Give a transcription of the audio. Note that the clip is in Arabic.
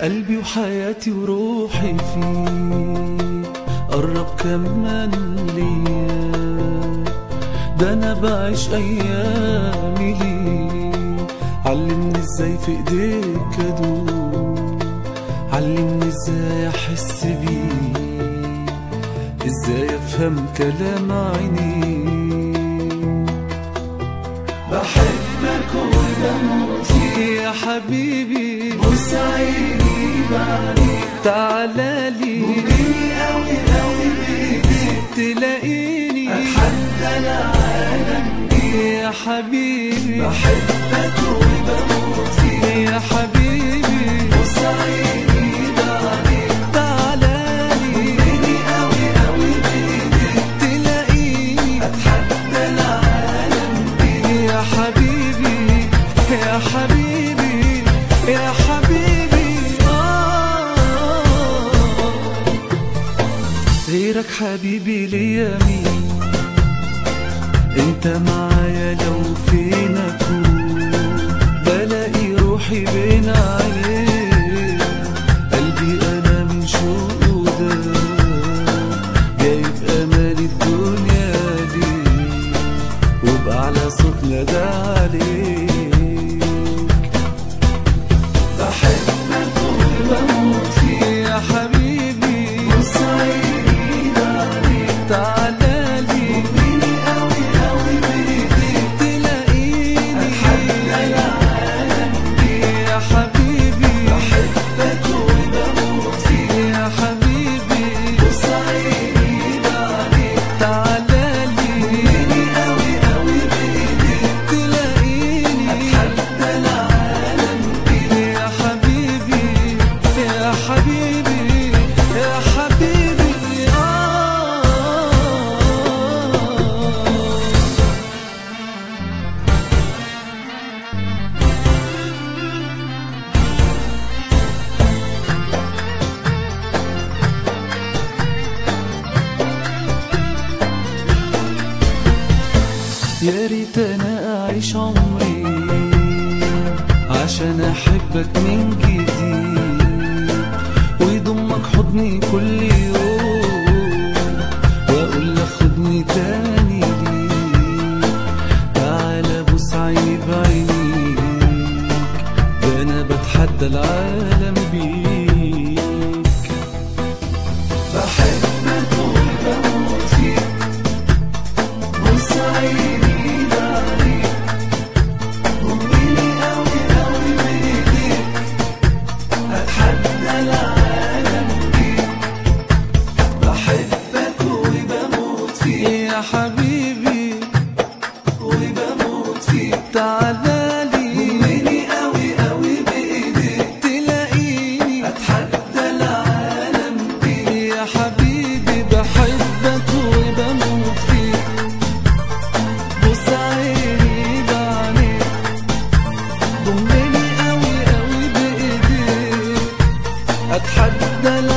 قلبي وحياتي وروحي فيك، قرب كمان ليا، ده انا بعيش ايامي ليك. علمني ازاي في ايديك ادوب، علمني ازاي احس بيك، ازاي افهم كلام عينيك. بحبك وبموت فيك يا حبيبي، بص عيني بعينيك، تعالالي وجيني قوي قوي بايديك، تلاقيني اتحدى العالم بيك يا حبيبي. بحبك وبموت فيك يا حبيبي، بص عيني بعينيك، تعالالي وجيني قوي قوي بايديك، تلاقيني اتحدى العالم بيك يا حبيبي يا حبيبي يا حبيبي. غيرك حبيبي ليا مين؟ انت معايا لو فين اكون، بلاقي روحي بين عينيك، قلبي انا من شوقه ده جايب امالي الدنيا ليك، وبأعلى صوت نادى عليك. بحبك وبموت فيك يا حبيبي، بص عيني بعينيك، تعالالي وجيني قوي قوي بايديك، تلاقيني اتحدى العالم بيك يا حبيبي. بحبك وبموت فيك يا حبيبي، بص عيني بعينيك، تعالالي وجيني قوي قوي بايديك، تلاقيني اتحدى العالم بيك يا حبيبي يا حبيبي يا حبيبي. يا ريت انا اعيش عمري عشان احبك من جديد، ويضمك حضني كل يوم، واقول لك خدني تاني ليك، تعالى بص عيني بعينيك، ده انا بتحدى العالم بيك. بحبك وبموت فيك، بص عيني بعينيك، وجيني قوي قوي بايديك، اتحدى العالم بيك. بحبك وبموت فيك يا حبيبي وبموت فيك، تعالالي وجيني قوي قوي بايديك، تلاقيني اتحدى العالم بيك يا حبيبي. بحبك وبموت فيك، بص عيني بعينيك، ضمني قوي قوي بايديك، اتحدى